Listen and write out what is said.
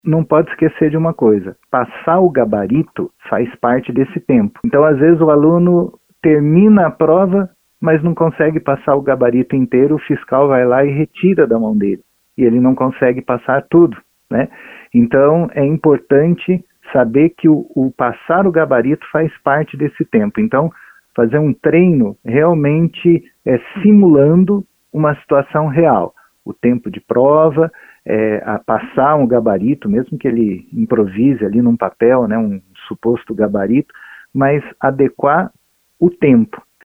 não pode esquecer de uma coisa: passar o gabarito faz parte desse tempo. Então, às vezes, o aluno termina a prova, mas não consegue passar o gabarito inteiro, o fiscal vai lá e retira da mão dele, e ele não consegue passar tudo, né? Então, é importante saber que o passar o gabarito faz parte desse tempo. Então, fazer um treino realmente simulando uma situação real. O tempo de prova, a passar um gabarito, mesmo que ele improvise ali num papel, né, um suposto gabarito, mas adequar o tempo.